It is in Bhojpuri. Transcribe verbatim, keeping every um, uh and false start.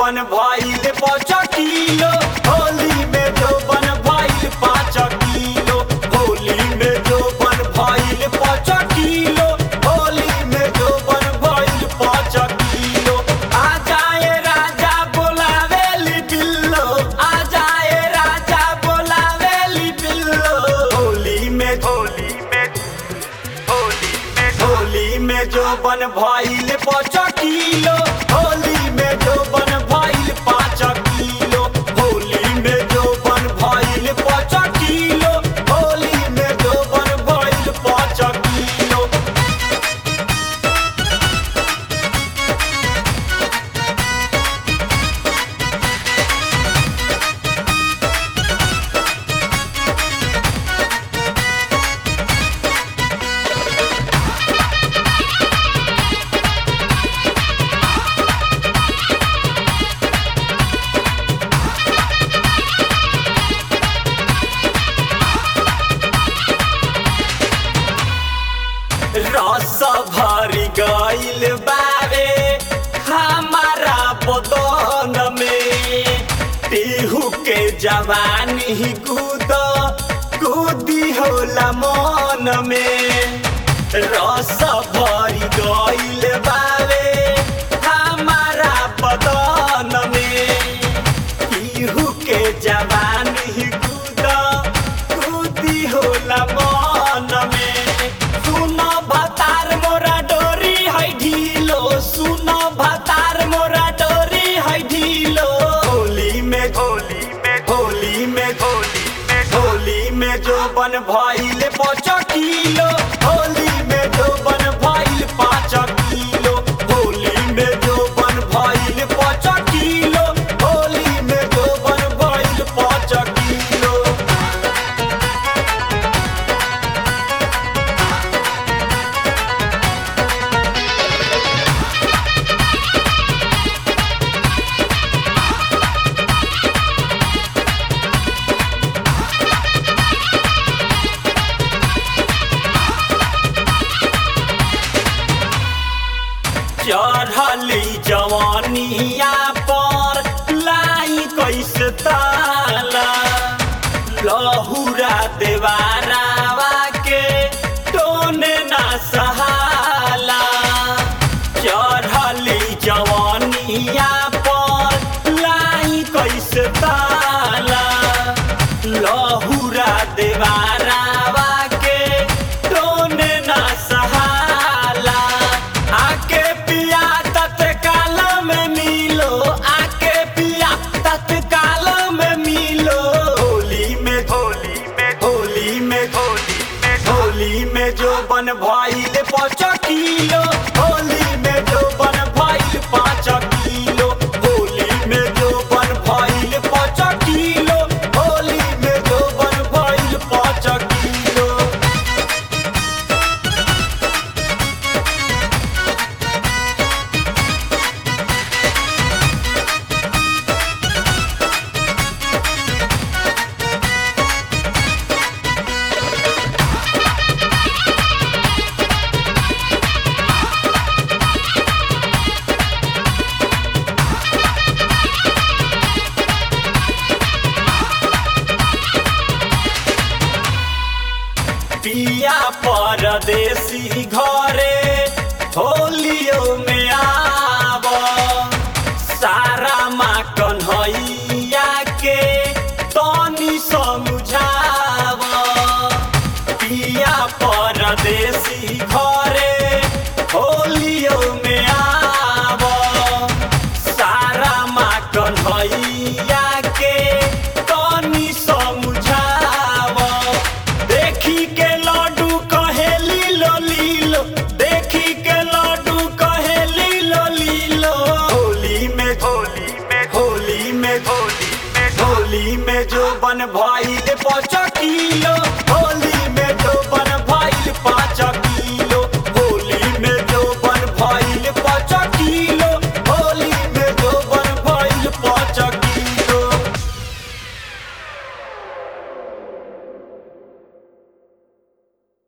बन भइल पाँच किलो होली में जो बन भइल पाँच किलो होली में जो बन भइल पाँच किलो होली में जो बन भइल पाँच किलो आ जाए राजा बोलावेली बिल्लो आ जाए राजा बोलावेली बिल्लो होली में होली में होली में होली में जो बन भइल पाँच किलो होली में जो बन भइल पाँच किलो होली में जो बन भइल पाँच किलो होली में जो बन भइल पाँच किलो रस भरी गइल बारे हमारा बदन में पीहू के जवानी कूद कूदी होला मन में रस भरी गइल बारे हमारा बदन में पीहू के जवानी कूद कूदी होला मन में सुनो भतार मोरा डोरी है ढीलो सुनो भतार मोरा डोरी है ढीलो होली में होली में होली में होली में होली में जो बन भइल पाँच किलो होली में जो बन भइल पाँच किलो होली में जो बन भइल पाँच किलो होली में जो बन भइल पाँच किलो चढ़ली जवानिया पर लाई कैसे ताला लहुरा देवारावा के टोने ना सहाला चढ़ली जवानिया पर लाई कैसे ताला लहुरा देवारावा के टोने ना सहाला आके पिया तत्काल में मिलो आके पिया तत्काल में मिलो होली में होली में होली में होली में होली में जो बन भइल पाँच किलो होली में जो बन भइल पाँच किलो होली में जो बन भइल पाँच किलो होली में जो बन भइल पाँच किलो पिया परदेसी घरे होलियो में आव सारा माँ कन्हैया के तनी समझाव पिया परदेसी घरे होलियो में आव सारा माँ कन्हैया के तनी समझाव देखी के लड्डू कहेली लो लीलो देखी के लड्डू कहेली लो लीलो होली में होली में होली में होली में होली में जो बन भइल पाँच किलो